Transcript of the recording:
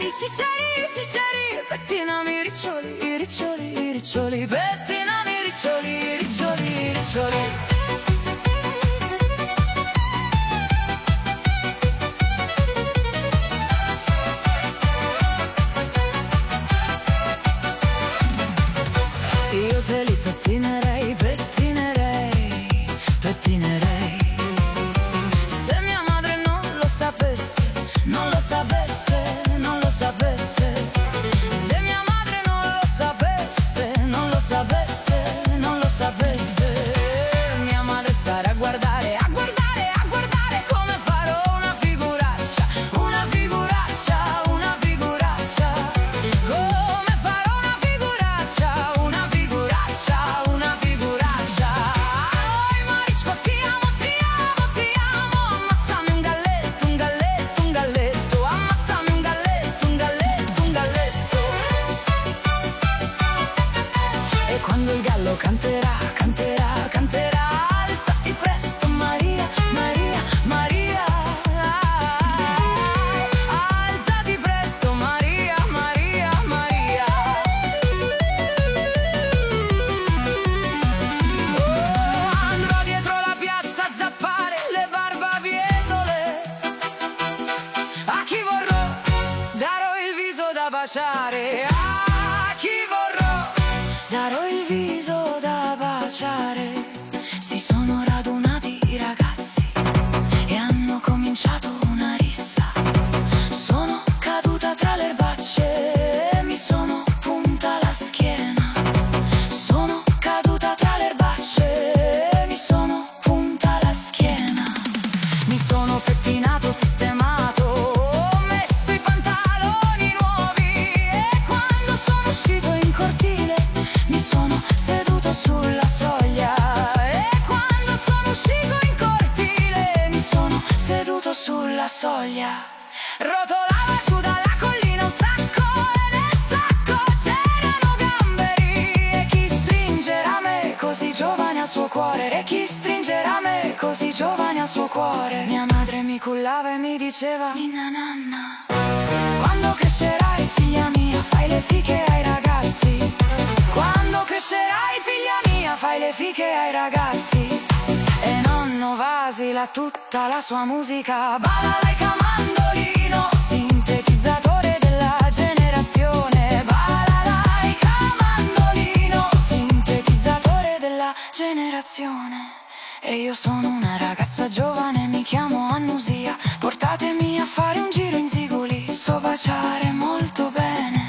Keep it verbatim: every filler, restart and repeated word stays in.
i cicciari, i cicciari, pettinami i riccioli, i riccioli, i riccioli, pettinami i riccioli, i riccioli, i riccioli. Io te li pettinerei, pettinerei, pettinerei. Se mia madre non lo sapesse, non lo sapesse, non lo sapesse. Se mia madre non lo sapesse, non lo sapesse, non lo sapesse. Mia madre stare a guardare, a guardare, a guardare come farò una figuraccia, una figuraccia, una figuraccia. Come farò una figuraccia, una figuraccia, una figuraccia. Oi Marico, ti amo, ti amo, ti amo. Ammazzami un galletto, un galletto, un galletto. Ammazzami un galletto, un galletto, un galletto. E quando il gallo canterà, canterà, canterà, alzati presto Maria, Maria, Maria. Alzati presto Maria, Maria, Maria. Oh, andrò dietro la piazza a zappare le barbabietole. A chi vorrò darò il viso da baciare. A chi vorrò darò il viso da baciare. Si sono radunati i ragazzi e hanno cominciato una rissa. Sono caduta tra le erbacce e mi sono punta la schiena. Sono caduta tra le erbacce e mi sono punta la schiena. Mi sono pettinato, sistemato, ho messo i pantaloni nuovi e quando sono uscito in cortile mi sono seduto sulla soglia. E quando sono uscito in cortile mi sono seduto sulla soglia. Rotolava giù dalla collina un sacco e nel sacco c'erano gamberi. E chi stringerà me così giovane al suo cuore? E chi stringerà me così giovane al suo cuore? Mia madre mi cullava e mi diceva: Ninna nanna, quando crescerai figlia mia fai le fiche ai ragazzi. Quando crescerai figlia mia fai le fiche ai ragazzi. E nonno Vasila tutta la sua musica, balalaika mandolino, sintetizzatore della generazione. Balalaika mandolino, sintetizzatore della generazione. E io sono una ragazza giovane, mi chiamo Annusia. Portatemi a fare un giro in Siguli, so baciare molto bene.